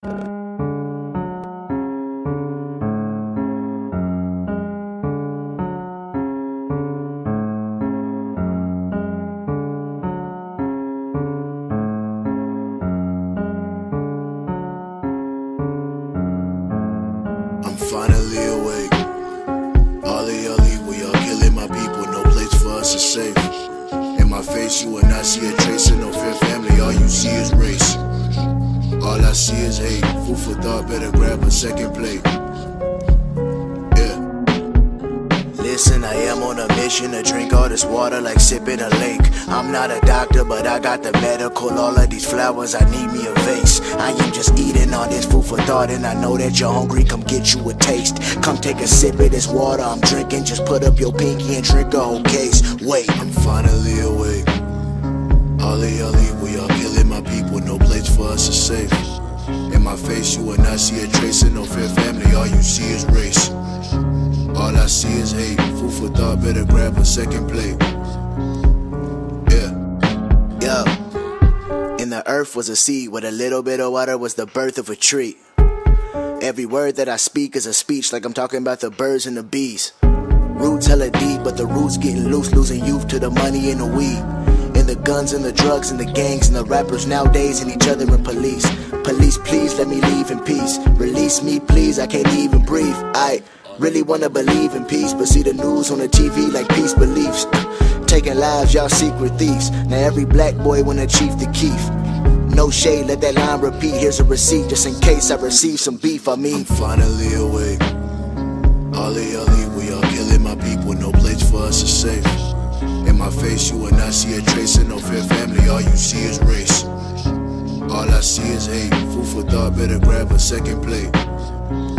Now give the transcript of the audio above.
I'm finally awake. Ollie, Ollie, we are killing my people. No place for us is safe. In my face, you will not see a trace of no fair family. All you see is race. All I see is hate. Food for thought, better grab a second plate. Yeah. Listen, I am on a mission to drink all this water like sipping a lake. I'm not a doctor, but I got the medical. All of these flowers, I need me a vase. I am just eating all this food for thought, and I know that you're hungry, come get you a taste. Come take a sip of this water I'm drinking. Just put up your pinky and drink a whole case. Wait, I'm finally awake. Ollie, Ollie, we are killing my people. No place for us is safe. In my face, you will not see a trace of no fair family. All you see is race. All I see is hate. Food for thought, better grab a second plate. Yo, in the earth was a seed, with a little bit of water was the birth of a tree. Every word that I speak is a speech, like I'm talking about the birds and the bees. Roots hella deep, but the roots getting loose, losing youth to the money and the weed. And the guns and the drugs and the gangs and the rappers nowadays and each other and police. Police, please let me leave in peace. Release me, please, I can't even breathe. I really wanna believe in peace, but see the news on the TV like peace beliefs. Taking lives, y'all secret thieves. Now every black boy wanna chief the keef. No shade, let that line repeat. Here's a receipt, just in case I receive some beef. I'm finally awake. Ollie, Ollie, we are killing my people. No place for us is safe. In my face, you will not see a trace of no fair family. All you see is race. All I see is hate. Food for thought, better grab a second plate.